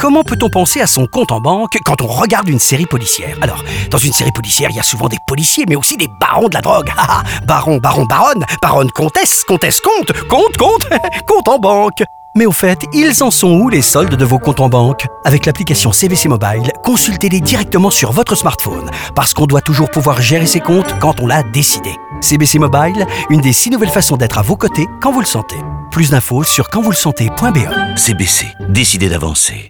comment peut-on penser à son compte en banque quand on regarde une série policière? Alors, dans une série policière, il y a souvent des policiers, mais aussi des barons de la drogue. Baron, baronne, comtesse, comte, compte en banque. Mais au fait, ils en sont où les soldes de vos comptes en banque? Avec l'application CBC Mobile, consultez-les directement sur votre smartphone, parce qu'on doit toujours pouvoir gérer ses comptes quand on l'a décidé. CBC Mobile, une des 6 nouvelles façons d'être à vos côtés quand vous le sentez. Plus d'infos sur quandvouslesentez.be. CBC, décidez d'avancer.